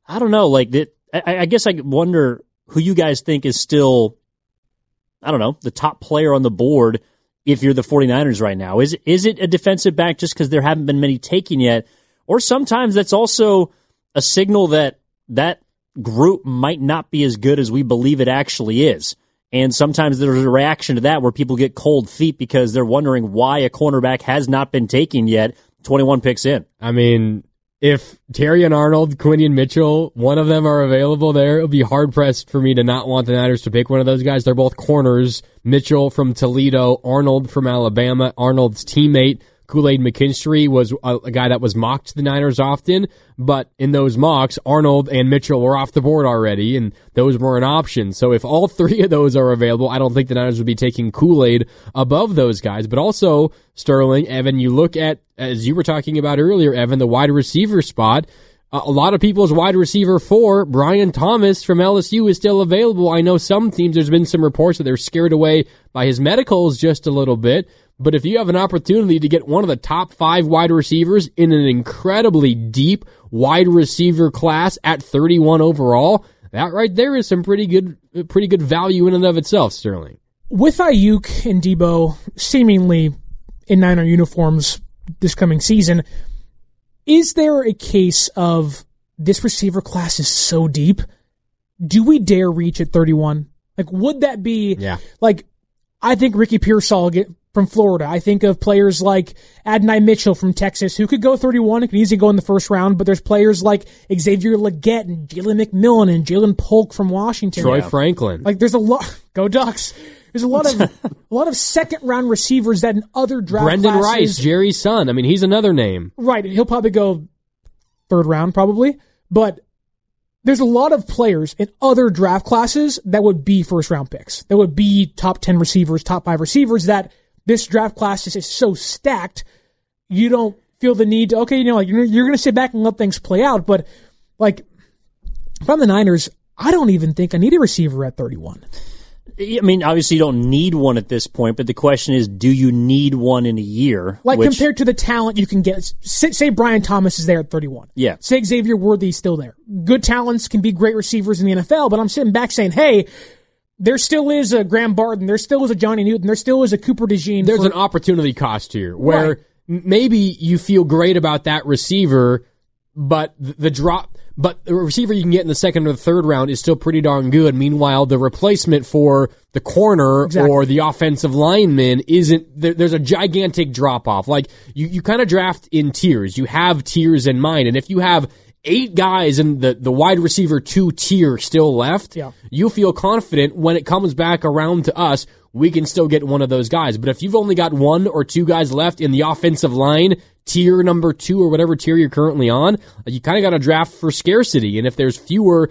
I don't know. Like that, I guess I wonder who you guys think is still, I don't know, the top player on the board if you're the 49ers right now. Is it a defensive back just because there haven't been many taken yet? Or sometimes that's also a signal that that group might not be as good as we believe it actually is. And sometimes there's a reaction to that where people get cold feet because they're wondering why a cornerback has not been taken yet 21 picks in. I mean, if Terry and Arnold, Quinion Mitchell, one of them are available there, it would be hard-pressed for me to not want the Niners to pick one of those guys. They're both corners. Mitchell from Toledo, Arnold from Alabama. Arnold's teammate, Kool-Aid McKinstry, was a guy that was mocked to the Niners often, but in those mocks, Arnold and Mitchell were off the board already, and those were an option. So if all three of those are available, I don't think the Niners would be taking Kool-Aid above those guys. But also, Sterling, Evan, you look at, as you were talking about earlier, Evan, the wide receiver spot. A lot of people's wide receiver 4, Brian Thomas from LSU, is still available. I know some teams, there's been some reports that they're scared away by his medicals just a little bit. But if you have an opportunity to get one of the top 5 wide receivers in an incredibly deep wide receiver class at 31 overall, that right there is some pretty good value in and of itself, Sterling. With Ayuk and Debo seemingly in Niner uniforms this coming season, is there a case of this receiver class is so deep? Do we dare reach at 31? Like, would that be, like, I think Ricky Pearsall from Florida. I think of players like Adonai Mitchell from Texas who could go 31 and could easily go in the first round, but there's players like Xavier Legette and Jalen McMillan and Jalen Polk from Washington. Troy Franklin. Like, there's a lot, go Ducks. There's a lot of second round receivers that in other draft Brendan classes. Rice, Jerry's son. I mean, he's another name. Right. He'll probably go third round probably, but there's a lot of players in other draft classes that would be first round picks. That would be top 10 receivers, top 5 receivers that this draft class is so stacked, you don't feel the need to, okay, like you're going to sit back and let things play out. But like, if I'm the Niners, I don't even think I need a receiver at 31. I mean, obviously you don't need one at this point, but the question is, do you need one in a year? Like, compared to the talent you can get, say Brian Thomas is there at 31. Yeah. Say Xavier Worthy's still there. Good talents can be great receivers in the NFL, but I'm sitting back saying, hey, there still is a Graham Barton, there still is a Johnny Newton, there still is a Cooper DeJean. There's an opportunity cost here where maybe you feel great about that receiver, but the receiver you can get in the second or the third round is still pretty darn good. Meanwhile, the replacement for the corner or the offensive lineman isn't, there's a gigantic drop off. Like, you kind of draft in tiers. You have tiers in mind, and if you have 8 guys in the wide receiver 2 tier still left, you feel confident when it comes back around to us, we can still get one of those guys. But if you've only got 1 or 2 guys left in the offensive line, tier number 2 or whatever tier you're currently on, you kind of got to draft for scarcity. And if there's fewer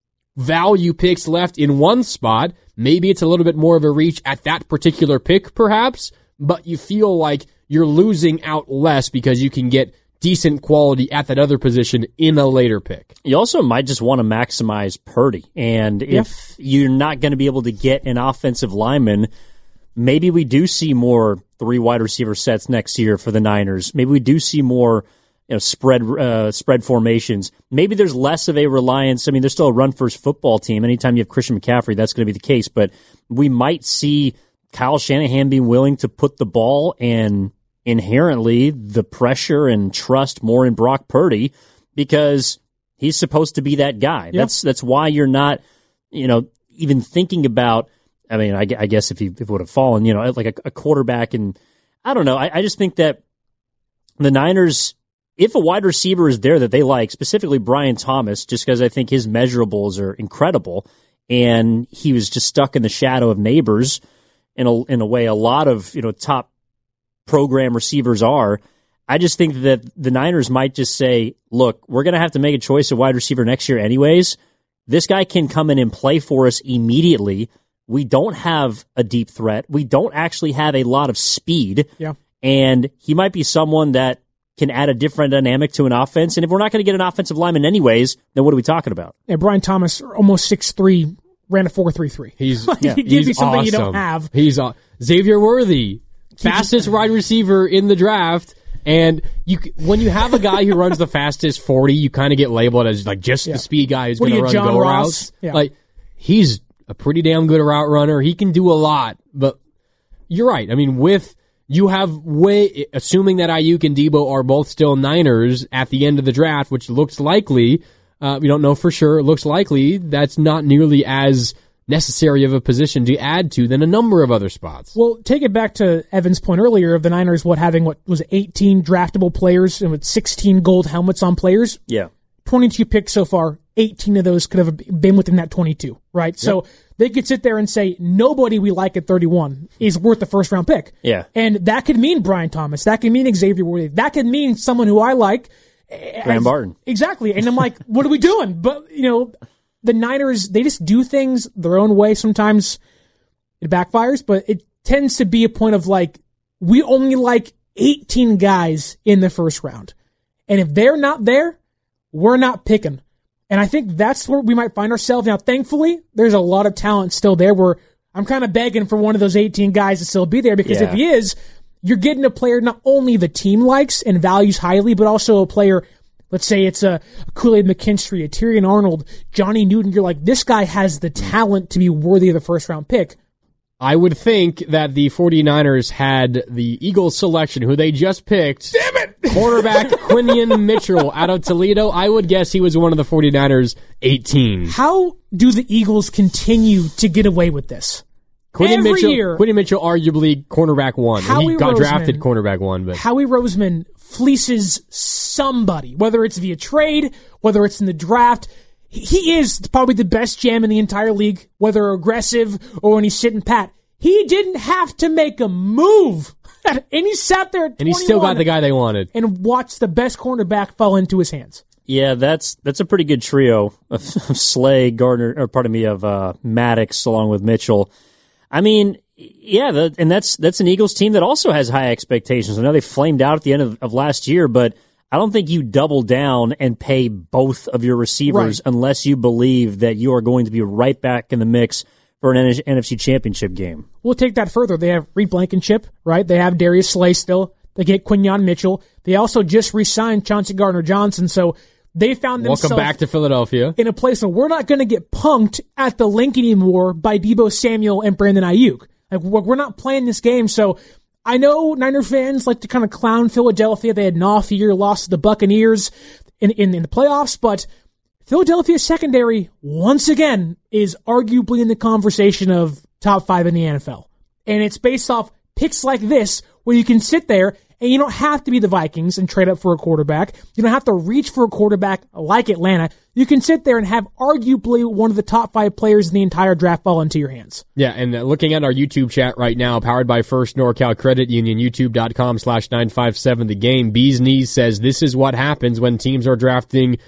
value picks left in one spot, maybe it's a little bit more of a reach at that particular pick perhaps, but you feel like you're losing out less because you can get decent quality at that other position in a later pick. You also might just want to maximize Purdy. And if you're not going to be able to get an offensive lineman, maybe we do see more 3 wide receiver sets next year for the Niners. Maybe we do see more spread formations. Maybe there's less of a reliance. I mean, there's still a run-first football team. Anytime you have Christian McCaffrey, that's going to be the case. But we might see Kyle Shanahan being willing to put the ball and inherently the pressure and trust more in Brock Purdy because he's supposed to be that guy. Yep. That's why you're not, even thinking about, I mean, I guess if it would have fallen, like a quarterback. And I don't know. I just think that the Niners, if a wide receiver is there that they like, specifically Brian Thomas, just because I think his measurables are incredible and he was just stuck in the shadow of Neighbors in a way a lot of, top program receivers are. I just think that the Niners might just say, look, we're going to have to make a choice of wide receiver next year anyways. This guy can come in and play for us immediately. We don't have a deep threat. We don't actually have a lot of speed. Yeah. And he might be someone that can add a different dynamic to an offense. And if we're not going to get an offensive lineman anyways, then what are we talking about? Yeah, Brian Thomas, almost 6'3", ran a 4.33. He gives you something awesome. You don't have. Xavier Worthy, fastest wide receiver in the draft, And when you have a guy who runs the fastest 40, you kind of get labeled as like just the speed guy who's going to run John go Ross? routes. Yeah. Like, he's a pretty damn good route runner. He can do a lot, but you're right. I mean, assuming that Ayuk and Debo are both still Niners at the end of the draft, which looks likely, we don't know for sure, it looks likely that's not nearly as necessary of a position to add to than a number of other spots. Well, take it back to Evan's point earlier of the Niners having 18 draftable players and with 16 gold helmets on players. Yeah. 22 picks so far, 18 of those could have been within that 22, right? Yep. So they could sit there and say, nobody we like at 31 is worth the first round pick. Yeah. And that could mean Brian Thomas. That could mean Xavier Worthy. That could mean someone who I like. Graham Barton. Exactly. And I'm like, what are we doing? But, the Niners, they just do things their own way. Sometimes it backfires, but it tends to be a point of like, we only like 18 guys in the first round. And if they're not there, we're not picking. And I think that's where we might find ourselves. Now, thankfully, there's a lot of talent still there where I'm kind of begging for one of those 18 guys to still be there because if he is, you're getting a player not only the team likes and values highly, but also a player, let's say it's a Kool-Aid McKinstry, a Tyrion Arnold, Johnny Newton. You're like, this guy has the talent to be worthy of the first round pick. I would think that the 49ers had the Eagles selection, who they just picked. Damn it! Quarterback Quinion Mitchell out of Toledo. I would guess he was one of the 49ers' 18. How do the Eagles continue to get away with this? Quinion year, Mitchell, arguably cornerback one. He got drafted cornerback one. But Howie Roseman fleeces somebody, whether it's via trade, whether it's in the draft. He is probably the best GM in the entire league, whether aggressive or when he's sitting pat. He didn't have to make a move. And he sat there at 21 and he still got the guy they wanted. And watched the best cornerback fall into his hands. Yeah, that's a pretty good trio of Slay, Gardner, of Maddox along with Mitchell. I mean, yeah, and that's an Eagles team that also has high expectations. I know they flamed out at the end of last year, but I don't think you double down and pay both of your receivers unless you believe that you are going to be right back in the mix for an NFC Championship game. We'll take that further. They have Reed Blankenship, right? They have Darius Slay still. They get Quinion Mitchell. They also just re-signed Chauncey Gardner-Johnson, so they found themselves welcome back to Philadelphia in a place where we're not going to get punked at the link anymore by Deebo Samuel and Brandon Ayuk. Like, we're not playing this game, so I know Niner fans like to kind of clown Philadelphia. They had an off year, lost to the Buccaneers in the playoffs, but Philadelphia's secondary, once again, is arguably in the conversation of top 5 in the NFL. And it's based off picks like this, where you can sit there and you don't have to be the Vikings and trade up for a quarterback. You don't have to reach for a quarterback like Atlanta. You can sit there and have arguably one of the top 5 players in the entire draft fall into your hands. Yeah, and looking at our YouTube chat right now, powered by First NorCal Credit Union, youtube.com/957 The Game. Bees Knees says this is what happens when teams are drafting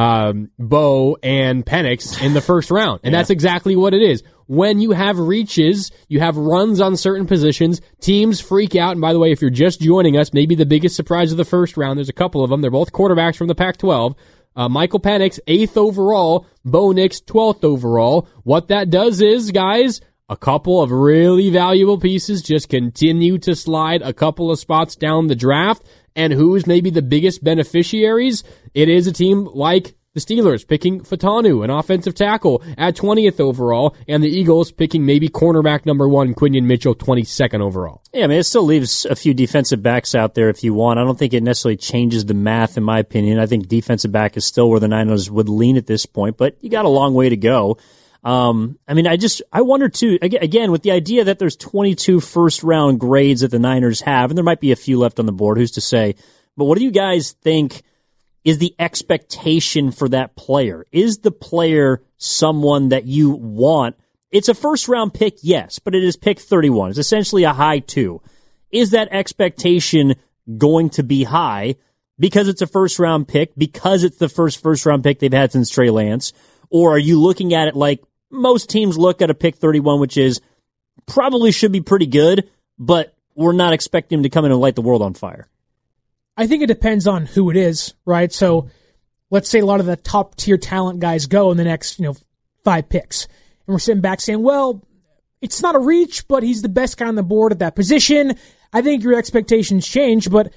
Bo and Penix in the first round. And that's exactly what it is. When you have reaches, you have runs on certain positions, teams freak out. And by the way, if you're just joining us, maybe the biggest surprise of the first round, there's a couple of them. They're both quarterbacks from the Pac-12. Michael Penix, 8th overall. Bo Nix, 12th overall. What that does is, guys, a couple of really valuable pieces just continue to slide a couple of spots down the draft. And who's maybe the biggest beneficiaries? It is a team like the Steelers picking Fatanu, an offensive tackle, at 20th overall, and the Eagles picking maybe cornerback number 1, Quinion Mitchell, 22nd overall. Yeah, I mean, it still leaves a few defensive backs out there if you want. I don't think it necessarily changes the math, in my opinion. I think defensive back is still where the Niners would lean at this point, but you got a long way to go. I mean, I wonder too, again, with the idea that there's 22 first round grades that the Niners have, and there might be a few left on the board, who's to say, but what do you guys think is the expectation for that player? Is the player someone that you want? It's a first round pick, yes, but it is pick 31. It's essentially a high 2. Is that expectation going to be high because it's a first round pick, because it's the first round pick they've had since Trey Lance? Or are you looking at it like most teams look at a pick 31, which is probably should be pretty good, but we're not expecting him to come in and light the world on fire? I think it depends on who it is, right? So let's say a lot of the top tier talent guys go in the next, 5 picks. And we're sitting back saying, well, it's not a reach, but he's the best guy on the board at that position. I think your expectations change, but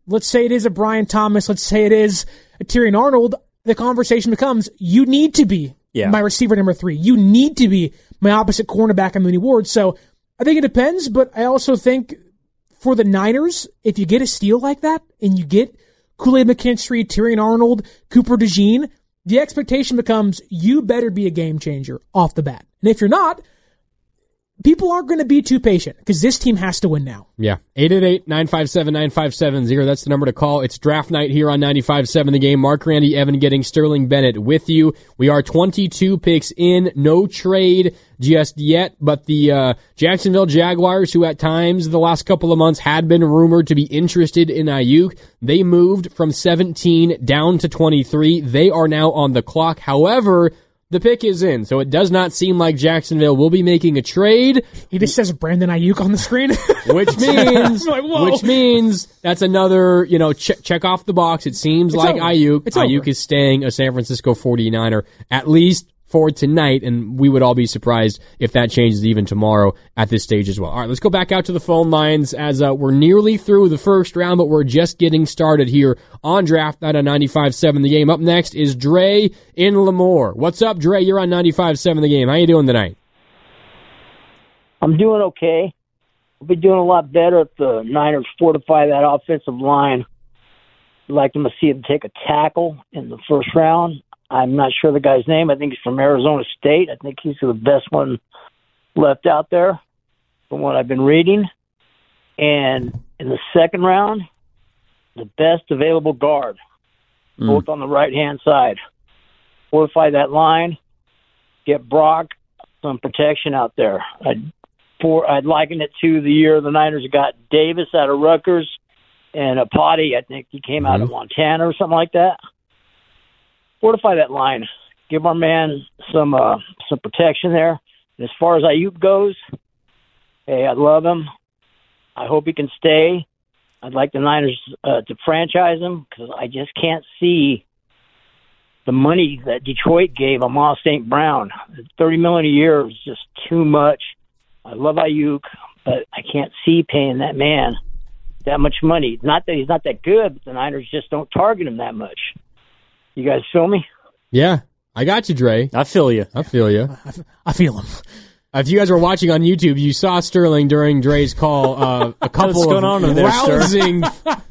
let's say it is a Brian Thomas, let's say it is a Tyrion Arnold, the conversation becomes, you need to be my receiver number 3. You need to be my opposite cornerback in Mooney Ward. So I think it depends, but I also think for the Niners, if you get a steal like that and you get Kool-Aid McKinstry, Tyrion Arnold, Cooper DeJean, the expectation becomes you better be a game changer off the bat. And if you're not, people aren't going to be too patient because this team has to win now. Yeah. 888-957-9570. That's the number to call. It's draft night here on 95.7 The Game. Mark Randy, Evan getting Sterling Bennett with you. We are 22 picks in. No trade just yet, but the Jacksonville Jaguars, who at times the last couple of months had been rumored to be interested in Ayuk, they moved from 17 down to 23. They are now on the clock. However, the pick is in, so it does not seem like Jacksonville will be making a trade. He just says Brandon Ayuk on the screen, which means that's another, check off the box. It seems like Ayuk is staying a San Francisco 49er, at least for tonight, and we would all be surprised if that changes even tomorrow at this stage as well. All right, let's go back out to the phone lines as we're nearly through the first round, but we're just getting started here on Draft Night on 95.7 The Game. Up next is Dre in Lemoore. What's up, Dre? You're on 95.7 The Game. How you doing tonight? I'm doing okay. I'll be doing a lot better if the Niners fortify that offensive line. I'd like them to see them take a tackle in the first round. I'm not sure the guy's name. I think he's from Arizona State. I think he's the best one left out there from what I've been reading. And in the second round, the best available guard, both on the right-hand side. Fortify that line, get Brock some protection out there. I'd liken it to the year the Niners got Davis out of Rutgers and a Potty, I think he came out of Montana or something like that. Fortify that line. Give our man some protection there. And as far as Ayuk goes, hey, I love him. I hope he can stay. I'd like the Niners to franchise him because I just can't see the money that Detroit gave Amon St. Brown. $30 million a year is just too much. I love Ayuk, but I can't see paying that man that much money. Not that he's not that good, but the Niners just don't target him that much. You guys feel me? Yeah, I got you, Dre. I feel you. I feel him. If you guys were watching on YouTube, you saw Sterling during Dre's call a couple of rousing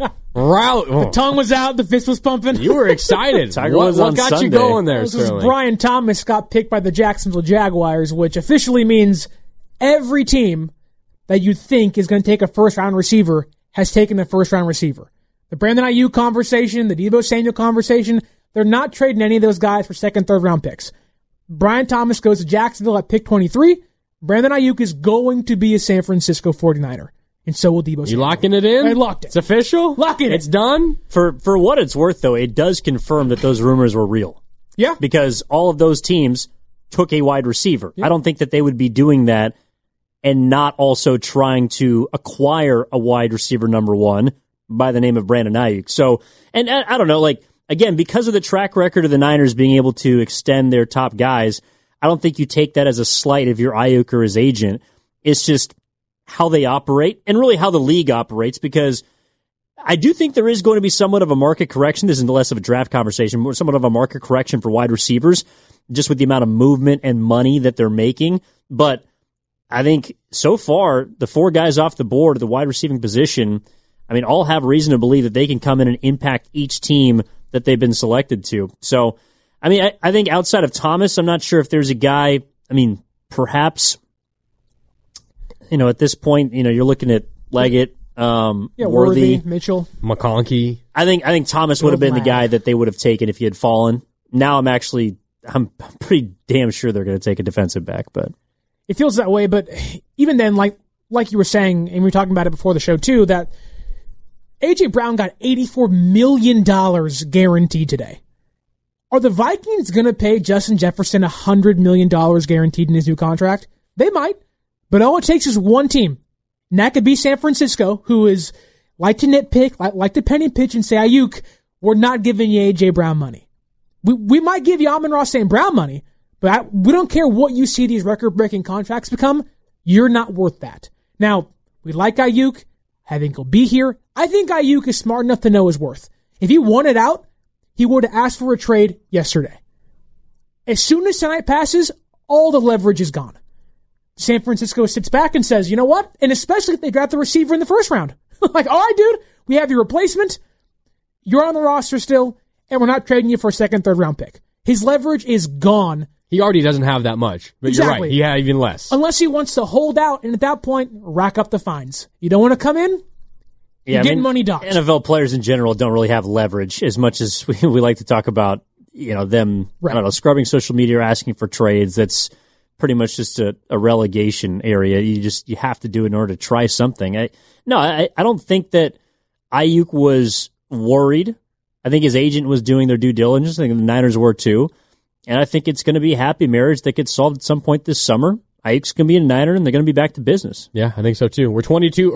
The tongue was out, the fist was pumping. You were excited. What got Sunday. You going there, Sterling? Brian Thomas got picked by the Jacksonville Jaguars, which officially means every team that you think is going to take a first-round receiver has taken a first-round receiver. The Brandon Ayuk conversation, the Deebo Samuel conversation, they're not trading any of those guys for second, third-round picks. Brian Thomas goes to Jacksonville at pick 23. Brandon Ayuk is going to be a San Francisco 49er. And so will Deebo Samuel. You locking it in? I locked it. It's official? Locking it. It's done? For what it's worth, though, it does confirm that those rumors were real. Yeah. Because all of those teams took a wide receiver. Yeah. I don't think that they would be doing that and not also trying to acquire a wide receiver number one by the name of Brandon Ayuk. So, and I don't know, again, because of the track record of the Niners being able to extend their top guys, I don't think you take that as a slight of your Ayuk or his agent. It's just how they operate and really how the league operates, because I do think there is going to be somewhat of a market correction. This is less of a draft conversation, more somewhat of a market correction for wide receivers, just with the amount of movement and money that they're making. But I think so far, the four guys off the board at the wide receiving position, all have reason to believe that they can come in and impact each team that they've been selected to. So, I think outside of Thomas, I'm not sure if there's a guy, perhaps, at this point, you're looking at Leggett, Worthy, Mitchell, McConkey. I think Thomas would have been the guy that they would have taken if he had fallen. Now I'm pretty damn sure they're going to take a defensive back, but it feels that way. But even then, like you were saying, and we were talking about it before the show too, that A.J. Brown got $84 million guaranteed today. Are the Vikings going to pay Justin Jefferson $100 million guaranteed in his new contract? They might, but all it takes is one team. And that could be San Francisco, who is like to nitpick, like to penny pitch and say, Ayuk, we're not giving you A.J. Brown money. We might give you Amon-Ra St. Brown money, but we don't care what you see these record-breaking contracts become. You're not worth that. Now, we like Ayuk. I think he'll be here. I think Ayuk is smart enough to know his worth. If he wanted out, he would have asked for a trade yesterday. As soon as tonight passes, all the leverage is gone. San Francisco sits back and says, you know what? And especially if they draft the receiver in the first round. Like, all right, dude, we have your replacement. You're on the roster still, and we're not trading you for a second, third round pick. His leverage is gone. He already doesn't have that much. But Exactly. You're right, he had even less. Unless he wants to hold out, and at that point, rack up the fines. You don't want to come in? You're getting money docked. NFL players in general don't really have leverage as much as we like to talk about, them, right. I don't know, scrubbing social media or asking for trades. That's pretty much just a relegation area. You have to do it in order to try something. I don't think that Ayuk was worried. I think his agent was doing their due diligence. I think the Niners were too. And I think it's going to be a happy marriage that gets solved at some point this summer. Ayuk's going to be a Niner, and they're going to be back to business. Yeah, I think so too. We're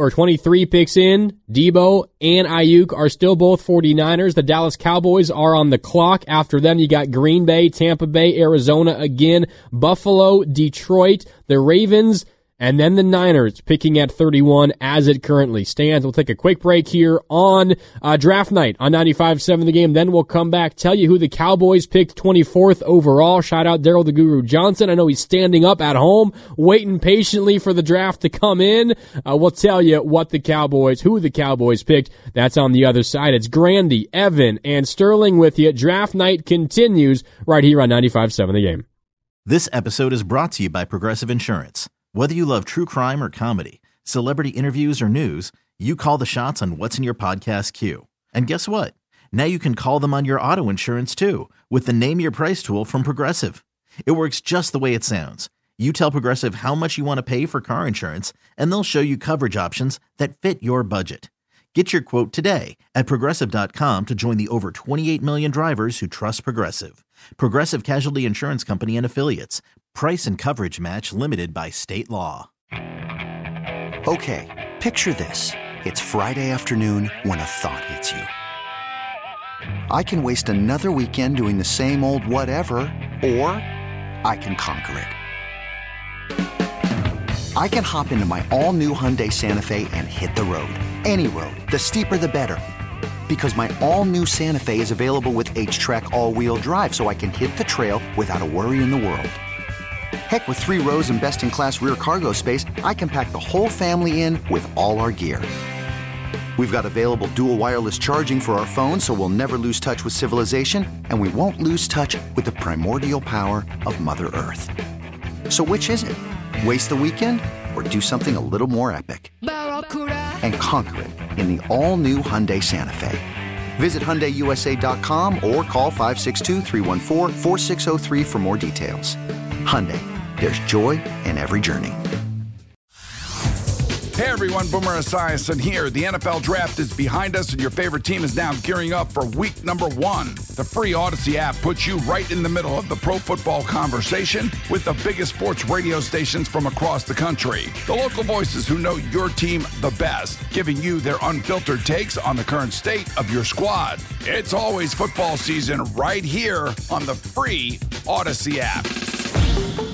23 picks in. Debo and Ayuk are still both 49ers. The Dallas Cowboys are on the clock. After them, you got Green Bay, Tampa Bay, Arizona again, Buffalo, Detroit, the Ravens, and then the Niners picking at 31 as it currently stands. We'll take a quick break here on draft night on 95.7 The Game. Then we'll come back, tell you who the Cowboys picked 24th overall. Shout out Daryl the Guru Johnson. I know he's standing up at home, waiting patiently for the draft to come in. We'll tell you who the Cowboys picked. That's on the other side. It's Grandy, Evan, and Sterling with you. Draft night continues right here on 95.7 The Game. This episode is brought to you by Progressive Insurance. Whether you love true crime or comedy, celebrity interviews or news, you call the shots on what's in your podcast queue. And guess what? Now you can call them on your auto insurance too with the Name Your Price tool from Progressive. It works just the way it sounds. You tell Progressive how much you want to pay for car insurance, and they'll show you coverage options that fit your budget. Get your quote today at Progressive.com to join the over 28 million drivers who trust Progressive. Progressive Casualty Insurance Company and Affiliates. Price and coverage match limited by state law. Okay, picture this. It's Friday afternoon when a thought hits you. I can waste another weekend doing the same old whatever, or I can conquer it. I can hop into my all-new Hyundai Santa Fe and hit the road. Any road. The steeper, the better. Because my all-new Santa Fe is available with H-Track all-wheel drive, so I can hit the trail without a worry in the world. Heck, with 3 rows and best-in-class rear cargo space, I can pack the whole family in with all our gear. We've got available dual wireless charging for our phones, so we'll never lose touch with civilization, and we won't lose touch with the primordial power of Mother Earth. So which is it? Waste the weekend or do something a little more epic? And conquer it in the all-new Hyundai Santa Fe. Visit HyundaiUSA.com or call 562-314-4603 for more details. Hyundai, there's joy in every journey. Hey everyone, Boomer Esiason here. The NFL Draft is behind us and your favorite team is now gearing up for week number 1. The free Odyssey app puts you right in the middle of the pro football conversation with the biggest sports radio stations from across the country. The local voices who know your team the best, giving you their unfiltered takes on the current state of your squad. It's always football season right here on the free Odyssey app.